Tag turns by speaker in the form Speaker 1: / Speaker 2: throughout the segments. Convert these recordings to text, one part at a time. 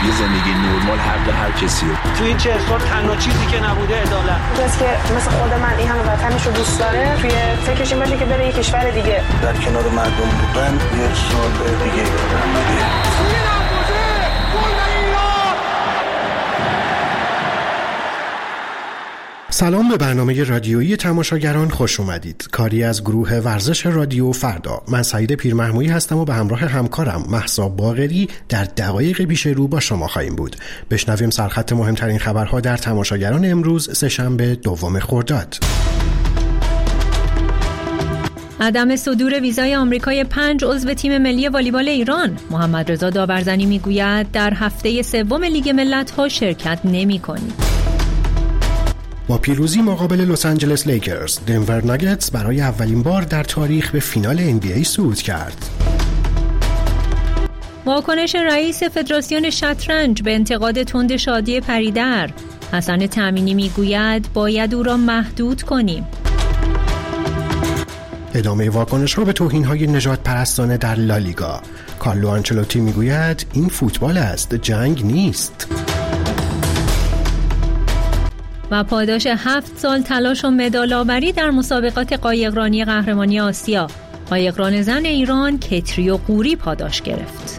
Speaker 1: یه زندگی نرمال حق هر کسیه.
Speaker 2: تو این 40 سال تنها چیزی که نبوده عدالت.
Speaker 3: کسی که مثل خود من این همه وطنش رو دوست داره توی فکرش این باشه که بره یه کشور دیگه
Speaker 4: در کنار مردم بودن یه سال دیگه بودن.
Speaker 5: سلام به برنامه رادیویی تماشاگران خوش اومدید. کاری از گروه ورزش رادیو فردا. من سعید پیرمحمودی هستم و به همراه همکارم مهسا باقری در دقایق پیش رو با شما خواهیم بود. بشنویم سرخط مهمترین خبرها در تماشاگران امروز سه‌شنبه 2 خرداد.
Speaker 6: عدم صدور ویزای آمریکای 5 عضو تیم ملی والیبال ایران. محمد رضا داورزنی میگوید در هفته سوم لیگ ملت‌ها شرکت نمی‌کنید.
Speaker 5: با پیروزی مقابل لس آنجلس لیکرز، دنور ناگتس برای اولین بار در تاریخ به فینال NBA صعود کرد.
Speaker 6: واکنش رئیس فدراسیون شطرنج به انتقاد تند شادی پریدر. حسن تامینی میگوید باید او را محدود کنیم.
Speaker 5: ادامه واکنش‌ها به توهین‌های نژاد پرستانه در لالیگا. کارلو آنچلوتی میگوید این فوتبال است، جنگ نیست.
Speaker 6: و پاداش 7 سال تلاش و مدال‌آوری در مسابقات قایقرانی قهرمانی آسیا. قایقران زن ایران کتری و قوری پاداش گرفت.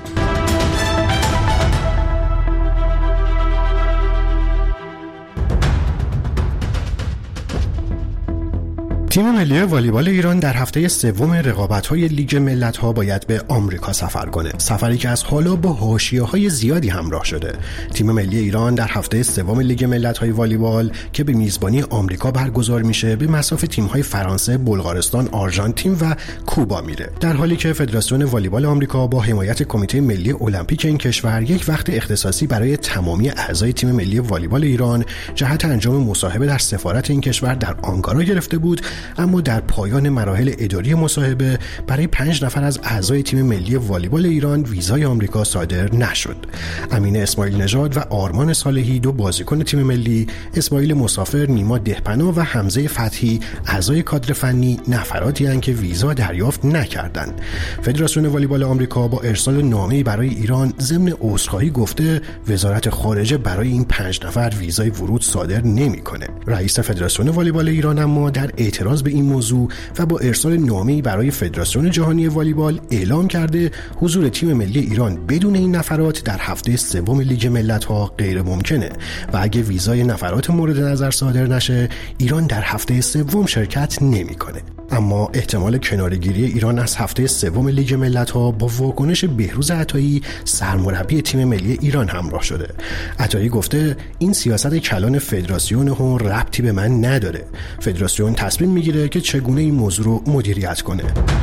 Speaker 5: تیم ملی والیبال ایران در هفته سوم رقابت‌های لیگ ملت‌ها باید به آمریکا سفر کنه. سفری که از حالا با حاشیه‌های زیادی همراه شده. تیم ملی ایران در هفته سوم لیگ ملت‌های والیبال که به میزبانی آمریکا برگزار میشه به مصاف تیم‌های فرانسه، بلغارستان، آرژانتین و کوبا میره. در حالی که فدراسیون والیبال آمریکا با حمایت کمیته ملی المپیک این کشور یک وقت اختصاصی برای تمامی اعضای تیم ملی والیبال ایران جهت انجام مصاحبه در سفارت این کشور در آنکارا گرفته بود، اما در پایان مراحل اداری مصاحبه برای 5 نفر از اعضای تیم ملی والیبال ایران ویزای آمریکا صادر نشد. امین اسماعیل نژاد و آرمان صالحی 2 بازیکن تیم ملی، اسماعیل مسافر، نیما دهپنا و حمزه فتحی اعضای کادر فنی نفراتی اند که ویزا دریافت نکردند. فدراسیون والیبال آمریکا با ارسال نامه‌ای برای ایران ضمن عذرخواهی گفته وزارت خارجه برای این 5 نفر ویزای ورود صادر نمی‌کنه. رئیس فدراسیون والیبال ایران اما در اعتراض به این موضوع و با ارسال نامه‌ای برای فدراسیون جهانی والیبال اعلام کرده حضور تیم ملی ایران بدون این نفرات در هفته سوم لیگ ملت‌ها غیر ممکنه و اگه ویزای نفرات مورد نظر صادر نشه ایران در هفته سوم شرکت نمی‌کنه. اما احتمال کناره‌گیری ایران از هفته سوم لیگ ملت‌ها با واکنش بهروز عطایی سرمربی تیم ملی ایران همراه شده. عطایی گفته این سیاست کلان فدراسیون هم ربطی به من نداره. فدراسیون تصمیم میگیره که چگونه این موضوع رو مدیریت کنه.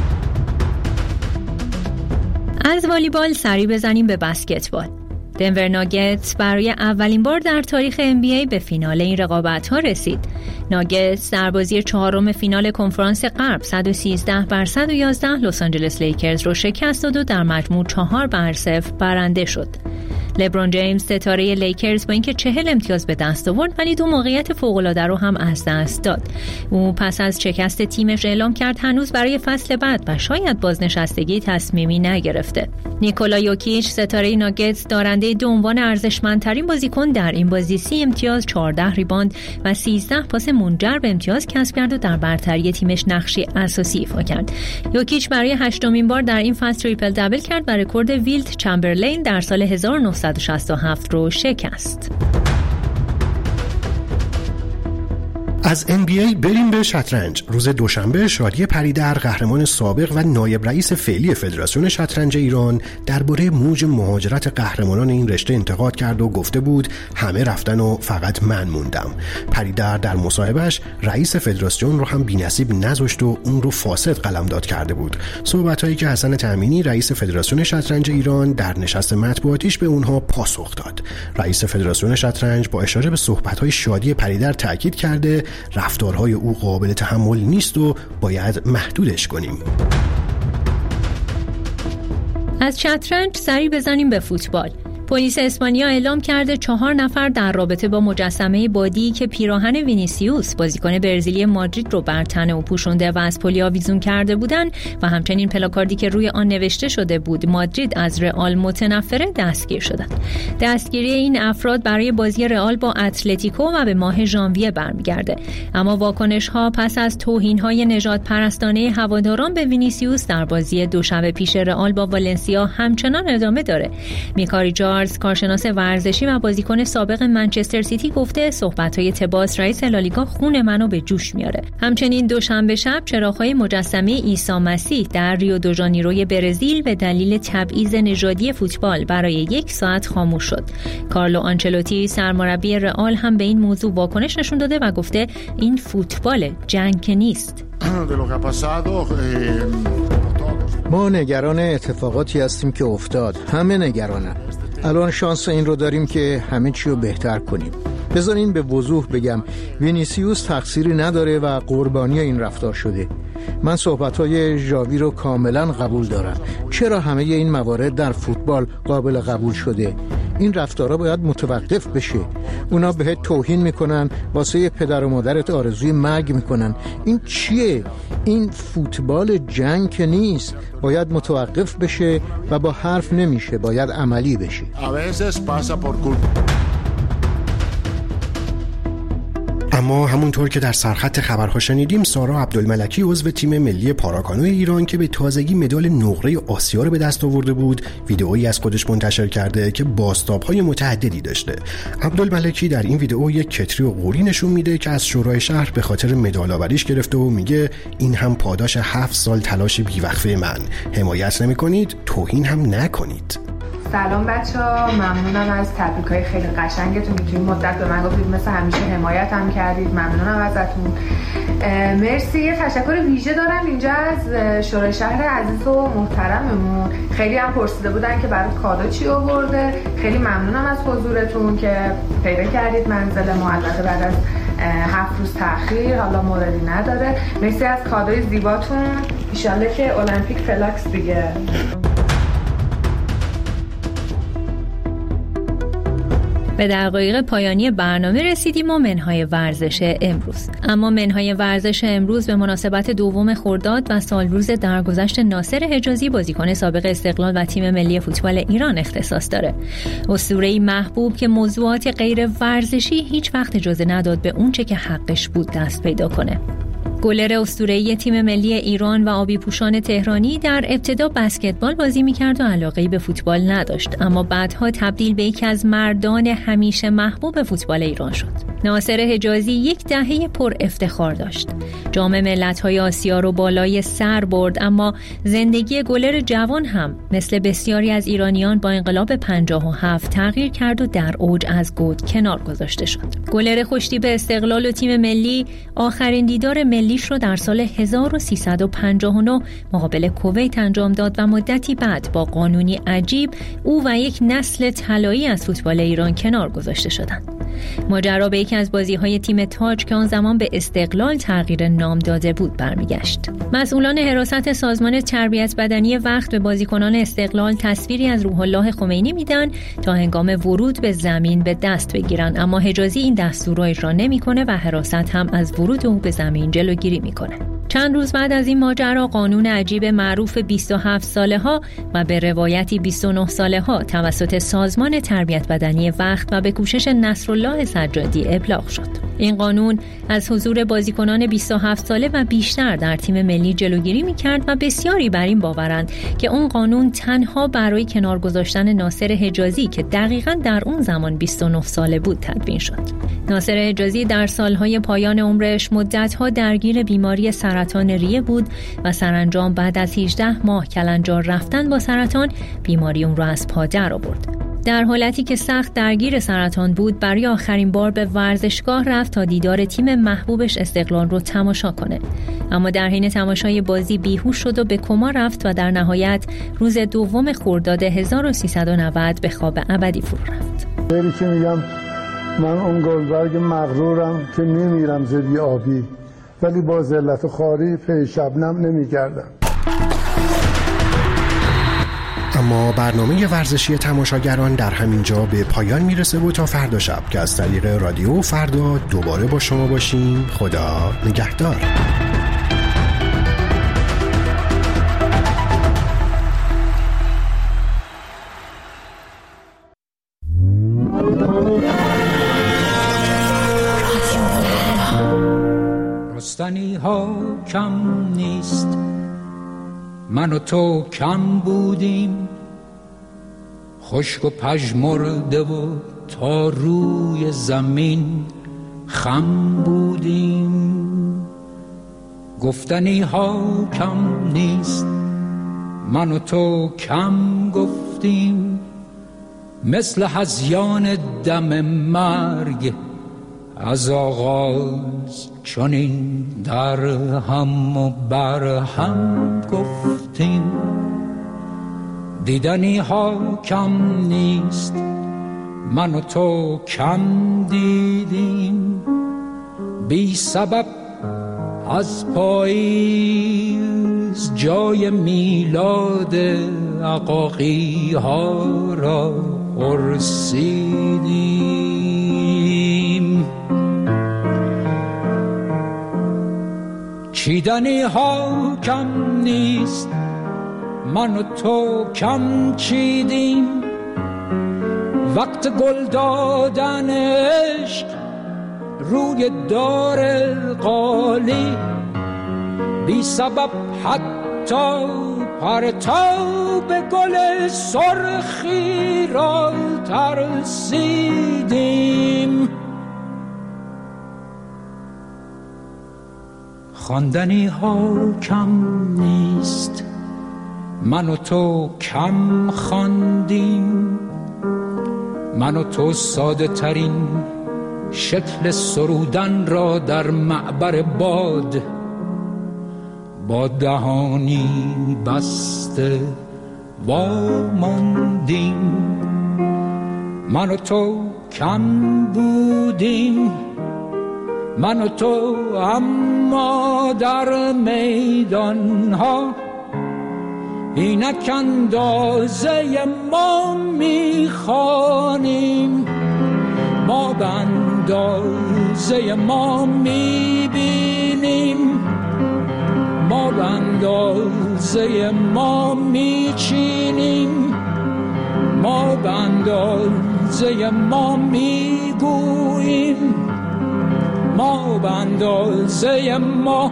Speaker 6: از والیبال سری بزنیم به بسکتبال. دنور ناگتس برای اولین بار در تاریخ NBA به فینال این رقابت‌ها رسید. ناگتس در بازی 4م فینال کنفرانس غرب 113-111 لس آنجلس لیکرز رو شکست داد و در مجموع 4-0 برنده شد. لبرون جیمز ستاره لیکرز با اینکه 40 امتیاز به دست آورد ولی 2 موقعیت فوق‌العاده رو هم از دست داد. او پس از شکست تیمش اعلام کرد هنوز برای فصل بعد و شاید بازنشستگی تصمیمی نگرفته. نیکولا یوکیچ ستاره ناگتس دارنده 2 عنوان ارزشمندترین بازیکن در این بازی 30 امتیاز، 14 ریباند و 13 پاس منجر به امتیاز کسب کرد و در برتری تیمش نقشی اساسی ایفا کرد. یوکیچ برای 8مین بار در این فصل تریپل دبل کرد و رکورد ویلت چمبرلین در سال 1967 رو شکست.
Speaker 5: از NBA بریم به شطرنج. روز دوشنبه شادی پریدر، قهرمان سابق و نایب رئیس فعلی فدراسیون شطرنج ایران، درباره موج مهاجرت قهرمانان این رشته انتقاد کرد و گفته بود همه رفتن و فقط من موندم. پریدر در مصاحبهش رئیس فدراسیون رو هم بی‌نصیب نذاشت و اون رو فاسد قلمداد کرده بود. صحبتایی که حسن تامینی رئیس فدراسیون شطرنج ایران در نشست مطبوعاتیش به اونها پاسخ داد. رئیس فدراسیون شطرنج با اشاره به صحبت‌های شادی پریدر تاکید کرده رفتارهای او قابل تحمل نیست و باید محدودش کنیم.
Speaker 6: از شطرنج سری بزنیم به فوتبال. پلیس اسپانیا اعلام کرده 4 نفر در رابطه با مجسمه بادی که پیراهن وینیسیوس بازیکن برزیلی مادرید رو بر تن او پوشونده و از پلی آویزون کرده بودند و همچنین پلاکاردی که روی آن نوشته شده بود مادرید از رئال متنفره دستگیر شدند. دستگیری این افراد برای بازی رئال با اتلتیکو و به ماه ژانویه برمیگرده. اما واکنش‌ها پس از توهین‌های نژاد پرستانه هواداران به وینیسیوس در بازی دوشنبه پیش رئال با والنسیا همچنان ادامه داره. میکاری جارز، کارشناس ورزشی و بازیکن سابق منچستر سیتی گفته صحبت‌های تباس رئیس لالیگا خون منو به جوش میاره. همچنین دوشنبه شب چراغ‌های مجسمه عیسی مسیح در ریو دو ژانیروی برزیل به دلیل تبعیض نژادی فوتبال برای 1 ساعت خاموش شد. کارلو آنچلوتی سرمربی رئال هم به این موضوع واکنش نشون داده و گفته این فوتبال، جنگ که نیست.
Speaker 7: ما نگران اتفاقاتی هستیم که افتاد. همه نگرانن. الان شانس این رو داریم که همه چی رو بهتر کنیم. بذارین به وضوح بگم وینیسیوس تقصیری نداره و قربانی این رفتار شده. من صحبت‌های ژاوی رو کاملا قبول دارم. چرا همه این موارد در فوتبال قابل قبول شده؟ این رفتارها باید متوقف بشه. اونا بهت توهین میکنن، واسه پدر و مادرت آرزوی مرگ میکنن. این چیه؟ این فوتبال جنگ که نیست. باید متوقف بشه و با حرف نمیشه، باید عملی بشه.
Speaker 5: اما همونطور که در سرخط خبرها شنیدیم، سارا عبدالملکی عضو تیم ملی پاراکانو ایران که به تازگی مدال نقره آسیا رو به دست آورده بود، ویدئویی از خودش منتشر کرده که بازتاب‌های متعددی داشته. عبدالملکی در این ویدئو یک کتری و قوری نشون میده که از شورای شهر به خاطر مدال آوریش گرفته و میگه این هم پاداش 7 سال تلاش بیوقفه من. حمایت نمی‌کنید، توهین هم نکنید.
Speaker 3: سلام بچه‌ها، ممنونم از تبریک‌های خیلی قشنگتون که توی این مدت به من گفتید، مثل همیشه حمایت هم کردید. ممنونم ازتون. مرسی. یه تشکر ویژه دارم اینجا از شورای شهر عزیز و محترممون. خیلی هم پرسیده بودن که برای کادو چی آورده. خیلی ممنونم از حضورتون که پیدا کردید منزل ما، البته بعد از 7 روز تأخیر، حالا موردی نداره. مرسی از کادوی زیباتون. ان شاءالله که المپیک فلاکس دیگه.
Speaker 6: به دقایق پایانی برنامه رسیدیم و منهای ورزش امروز. اما منهای ورزش امروز به مناسبت 2 خرداد و سالروز درگذشت ناصر حجازی، بازیکن سابق استقلال و تیم ملی فوتبال ایران اختصاص داره. اسطوره‌ای محبوب که موضوعات غیر ورزشی هیچ وقت اجازه نداد به اونچه که حقش بود دست پیدا کنه. گلر اسطوره‌ای تیم ملی ایران و آبی پوشان تهرانی در ابتدا بسکتبال بازی می‌کرد و علاقه‌ای به فوتبال نداشت، اما بعدها تبدیل به یکی از مردان همیشه محبوب فوتبال ایران شد. ناصر حجازی 10 دهه پر افتخار داشت. جام ملت‌های آسیا رو بالای سر برد، اما زندگی گلر جوان هم مثل بسیاری از ایرانیان با انقلاب 57 تغییر کرد و در اوج از گود کنار گذاشته شد. گلر خوشتیپ استقلال و تیم ملی آخرین دیدار ملیش رو در سال 1359 مقابل کویت انجام داد و مدتی بعد با قانونی عجیب او و یک نسل طلایی از فوتبال ایران کنار گذاشته شدند. ماجرا به یکی از بازی‌های تیم تاج که آن زمان به استقلال تغییر نام داده بود برمیگشت. مسئولان حراست سازمان تربیت بدنی وقت به بازیکنان استقلال تصویری از روح الله خمینی میدن تا هنگام ورود به زمین به دست بگیرن، اما حجازی این دستور را اجرا نمی‌کنه و حراست هم از ورود او به زمین جلوگیری می‌کنه. چند روز بعد از این ماجرا قانون عجیب معروف 27 ساله ها و به روایتی 29 ساله ها توسط سازمان تربیت بدنی وقت و به کوشش نصرالله سجادی ابلاغ شد. این قانون از حضور بازیکنان 27 ساله و بیشتر در تیم ملی جلوگیری می‌کرد و بسیاری بر این باورند که اون قانون تنها برای کنار گذاشتن ناصر حجازی که دقیقاً در اون زمان 29 ساله بود تدوین شد. ناصر حجازی در سالهای پایان عمرش مدت‌ها درگیر بیماری سرطان ریه بود و سرانجام بعد از 18 ماه کلنجار رفتن با سرطان بیماری اون را از پا در آورد. در حالتی که سخت درگیر سرطان بود، برای آخرین بار به ورزشگاه رفت تا دیدار تیم محبوبش استقلال رو تماشا کنه. اما در حین تماشای بازی بیهوش شد و به کما رفت و در نهایت روز 2 خرداد 1390 به خواب ابدی فرو رفت.
Speaker 8: خیلی که میگم من اون گلبرگ مغرورم که میمیرم زدی آبی، ولی با ذلت و خواری پی شبنم نمیگردم.
Speaker 5: اما برنامه ورزشی تماشاگران در همین جا به پایان میرسه و تا فردا شب که از طریق رادیو فردا دوباره با شما باشیم. خدا نگهدار.
Speaker 9: رستنی ها کم نیست، من و تو کم بودیم، خشک و پژمرده و تا روی زمین خم بودیم. گفتنی ها کم نیست، من و تو کم گفتیم، مثل هذیان دم مرگ از آغاز چنین در هم و بر هم گفتیم. دیدنی ها کم نیست، من و تو کم دیدیم، بی سبب از پاییز جای میلاد عقاقی ها را پرسیدیم. چیدنی ها کم نیست، من و تو کم چیدیم، وقت گل دادن عشق روی دار قالی، بی سبب حتی پرتاب گل سرخی را ترسیدیم. خواندنی ها کم نیست، من و تو کم خواندیم، من و تو ساده ترین شکل سرودن را در معبر باد با دهانی بسته واماندیم. من و تو کم بودیم، من و تو اما در میدان ها اینک اندازه ما میخوانیم، ما به اندازه ما میبینیم، ما به اندازه ما میچینیم، ما به اندازه ما میگوییم، ما به اندازه ما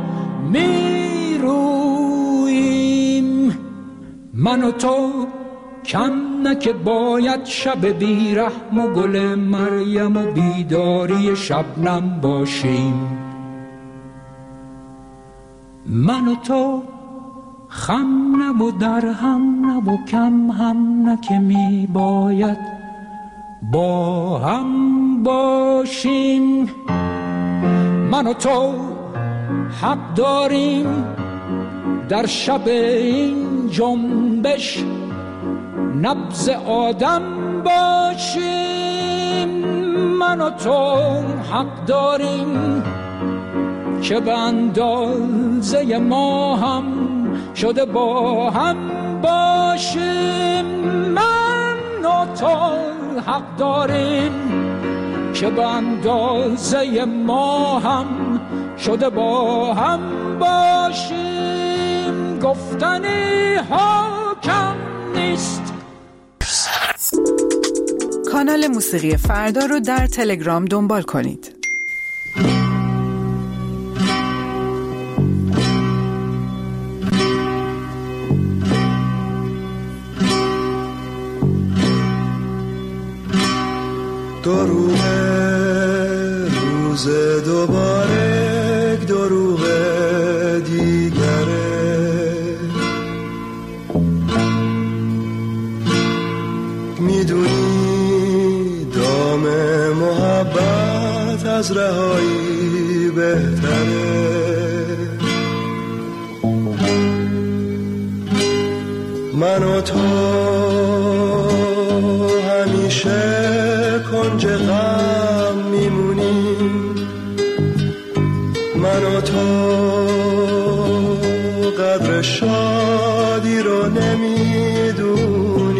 Speaker 9: میرویم. من و تو کم نه که باید شب بیرحم و گل مریم و بیداری شبنم باشیم. من و تو خم نه و در هم نه و کم هم نه که می باید با هم باشیم. من و تو حق داریم در شب این جنبش نبض آدم باشیم. من و تو حق داریم که به اندازه ما هم شده با هم باشیم. من و تو حق داریم که به اندازه ما هم شده با هم باشیم. گفتنی ها کم نیست.
Speaker 10: کانال موسیقی فردا رو در تلگرام دنبال کنید.
Speaker 4: دروغ روز دوباره دروغ دیگره، میدونی دام محبت از رهایی بهتره. من و تو همیشه کنج غم میمونیم، من و تو قدر شادی رو نمیدونیم.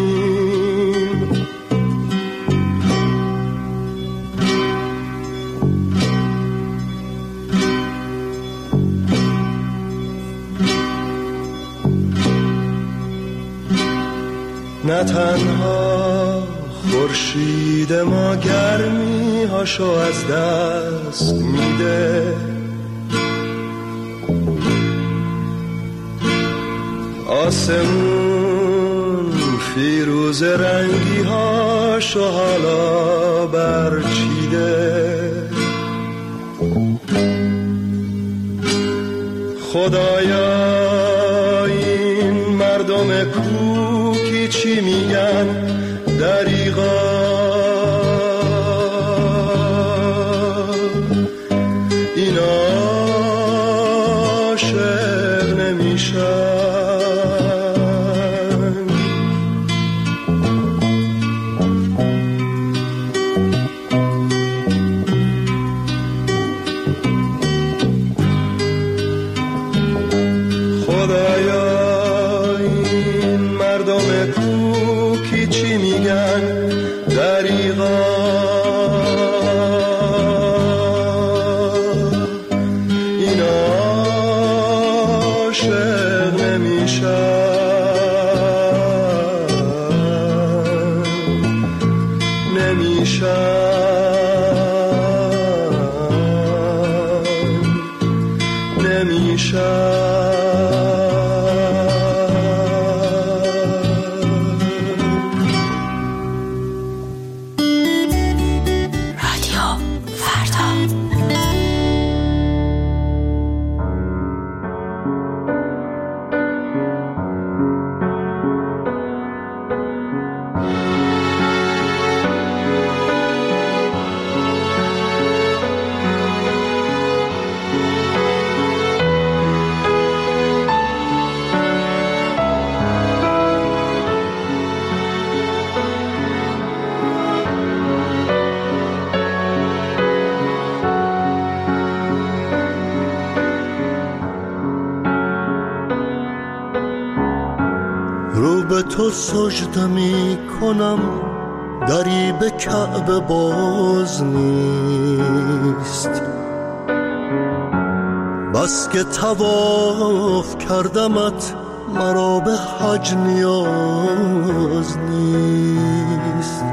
Speaker 11: تنها خورشید ما گرمی هاشو از دست میده. آسمون فیروز رنگی هاشو حالا برچیده. خدایا این مردم کوکی چی میگن دریغا؟ اینا عاشق نمیشن.
Speaker 12: تو سجده می کنم دری به کعبه باز نیست. بس که طواف کردمت مرا به حج نیاز نیست.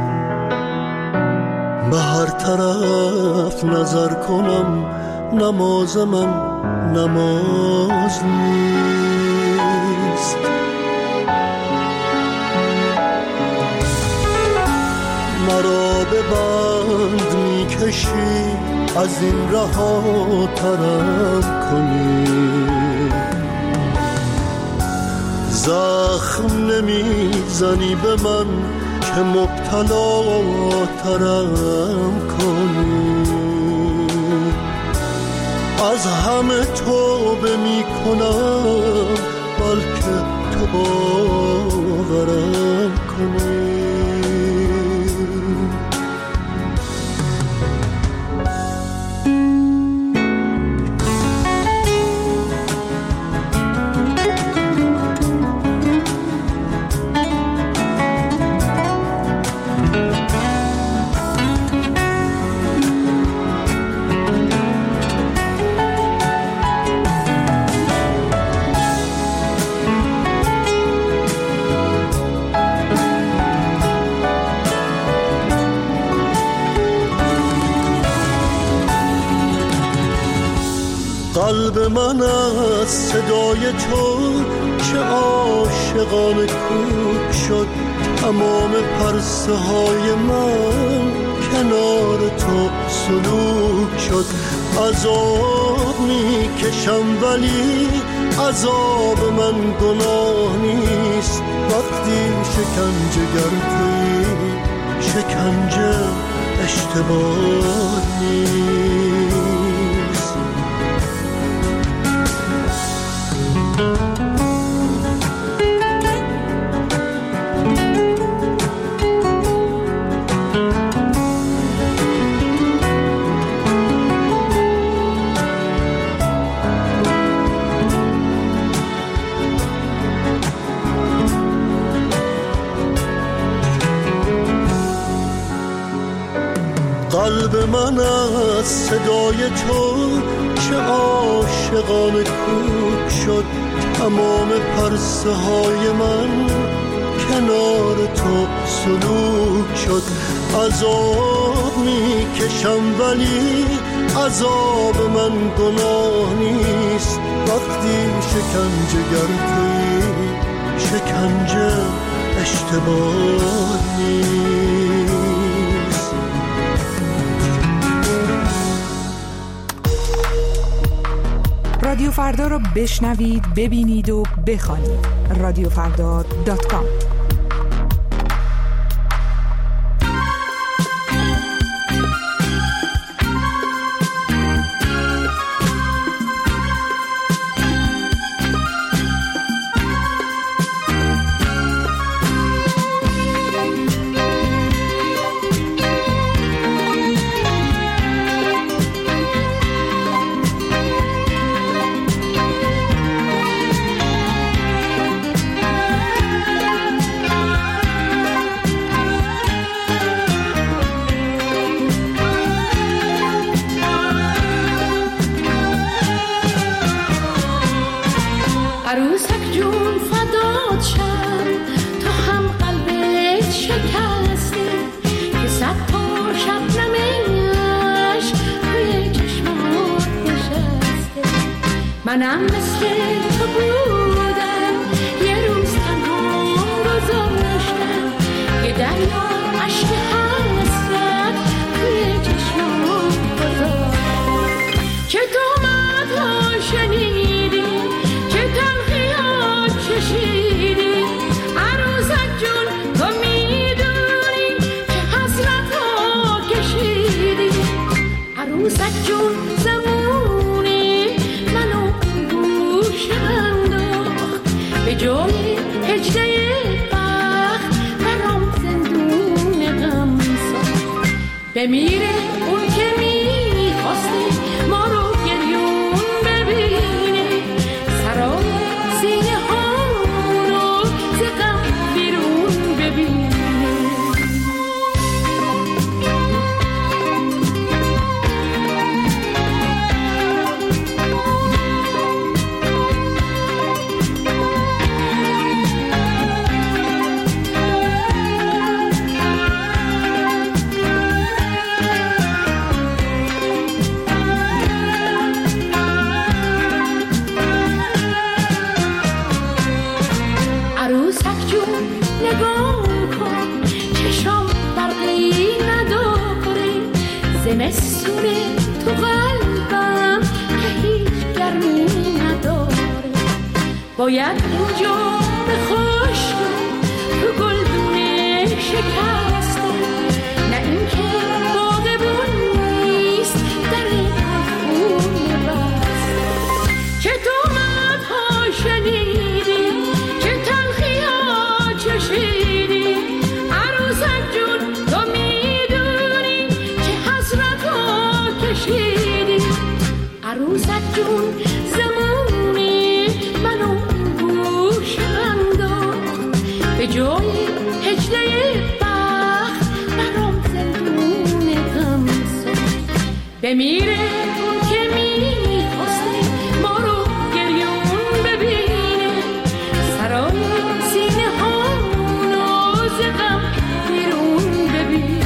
Speaker 12: به هر طرف نظر کنم نماز من نماز نیست. مرا به بند می کشی از این رها ترم کنی. زخم نمی زنی به من که مبتلا ترم کنی. از همه توبه می کنم بلکه تو باورم کنی. قلب من از صدای تو چه عاشقانه کوک شد. تمام پرسه های من کنار تو سلوک شد. عذاب می کشم ولی عذاب من گناه نیست. وقتی شکنجه گر تویی شکنجه اشتباه نیست. قلب من از صدای تو چه عاشقانه کوک شد. تمام پرسه های من کنار تو سلوک شد. عذاب میکشم ولی عذاب من گناه نیست. وقتی شکنجه گردی شکنجه اشتباه نیست.
Speaker 10: رادیو فردا رو بشنوید، ببینید و بخوانید. رادیوفردا.com.
Speaker 13: عروسک جون فدات شم، تو هم قلبت شکسته که صد تا شبنمش روی چشمات نشسته. منم مثل تو بودم، یه روز تنها گذاشتم که دریا عشق حسرت روی چشمات گذاشتم. که تو مدها شنیدی، عروسک جون تو میدونی که حسرت ها کشیدی. عروسک جون زمونی منو گوش انداخت، به جای هجده بخت برام زندون غم ساخت. بمیره اون که میخواسته ما رو گریون ببینه، سرای سینه ها زمستونه تو قلبم که هیچ گرمی نداره. باید اینجا به خشک تو گلدونه شکسته، نه اینکه باغبون نیست در خونه بسته. که تو مدها شنیدی، که تلخی‌ها چشیدی. عروسک جون تو میدونی که حسرت ها کشیدی. عروسک جون زمانی منو گوش انداخت، به جای هجده بخت برام زندون غم ساخت. بمیره اون که میخواسته ما رو گریون ببینه، سرای سینه ها ناز غم بیرون ببینه.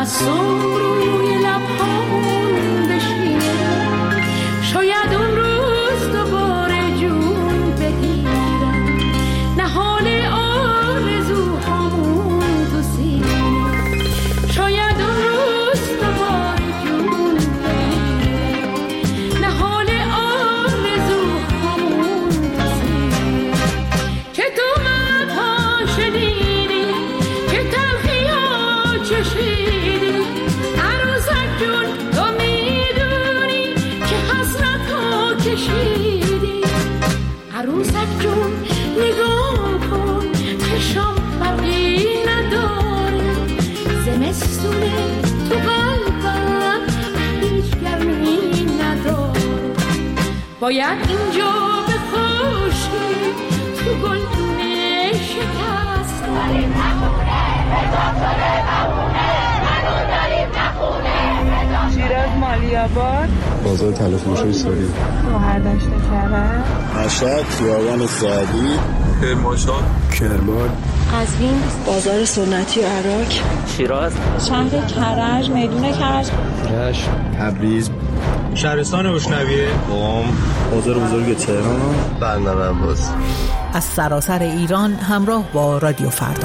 Speaker 13: تبسم روی لبهامون بشینه، شاید اون روز دوباره جون بگیرم، نهال آرزوهامون تو سینه، شاید اون روز دوباره جون بگیرم، نهال آرزوهامون تو سینه. که تو مدها شنیدی، که تلخی ها چشیدی، عروسک جون تو میدونی که حسرت ها کشیدی. عروسک جون نگاه کن چشم برقی نداره، زمستونه تو قلبم هیچ گرمی نداره، باید اینجا بخوشی تو گلدونه شکست. داریم نخونه رضا شده بمونه، منو داریم نخونه رضا.
Speaker 14: شیراز مالیاباد،
Speaker 15: بازار تلفروشی ساری،
Speaker 14: گوهردشت کرد،
Speaker 15: مشهد خیابان سعدی، کرمانشاه، کرمان،
Speaker 16: قزوین، بازار سنتی و عراق،
Speaker 2: شیراز،
Speaker 14: شهر کرج، میدون کرج،
Speaker 15: رشت، تبریز،
Speaker 17: شهرستان بشنویه،
Speaker 15: قم، بازار بزرگ تهران، برنامه عباس.
Speaker 10: از سراسر ایران همراه با رادیو فردا.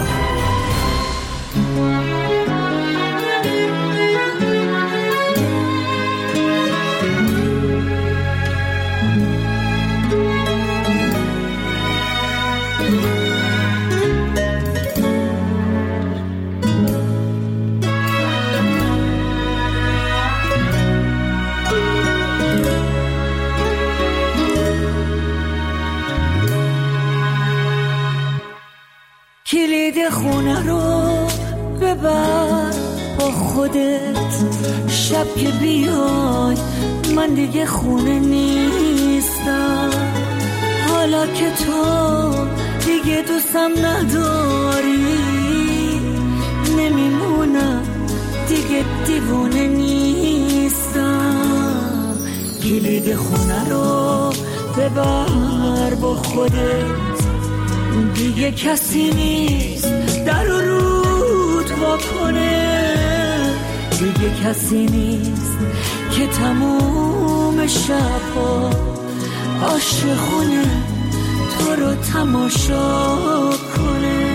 Speaker 18: کلید خونه رو ببر با خودت، شب که بیای من دیگه خونه نیستم، حالا که تو دیگه دوستم نداری، نمیمونم دیگه دیوونه نیستم. کلید خونه رو ببر با خودت، دیگه کسی نیست در و رود وا کنه، دیگه کسی نیست که تموم شبا عاشقونه تو رو تماشا کنه.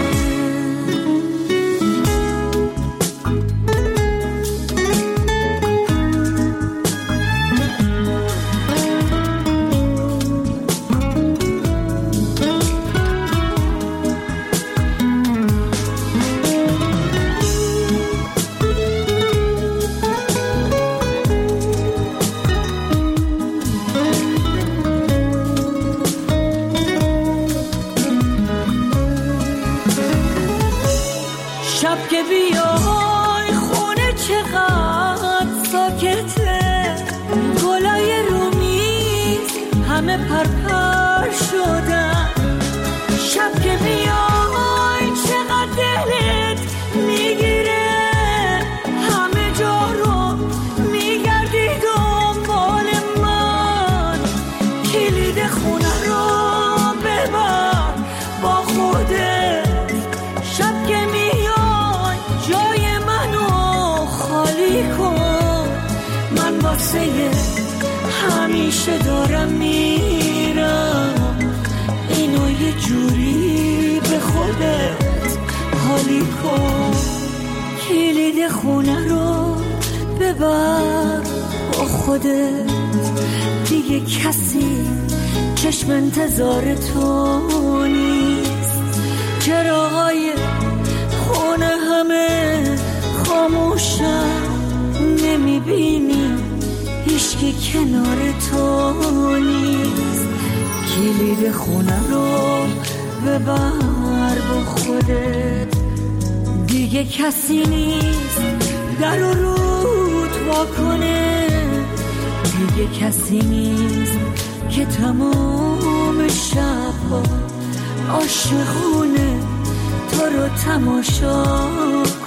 Speaker 18: شب که بیای خونه چقدر ساکته، گلای رومیز همه پرپر شدن، شب که بیای چقدر دلت میگیره، همه جا رو میگردی دنبال من. کلید خونه رو ببر با خودت، شب که میای جای منو خالی کن، من واسه همیشه دارم میرم، اینو یه جوری به خودت حالی کن. کلید خونه رو ببر با خودت، دیگه کسی چشم انتظار تو نیست، چراغای خونه همه خاموشن، نمیبینی هیچکی کنار تو نیست. کلید خونه رو ببر با خودت، دیگه کسی نیست در و رود وا کنه، دیگه کسی نیست که تمام شبها عاشقونه تو رو تماشا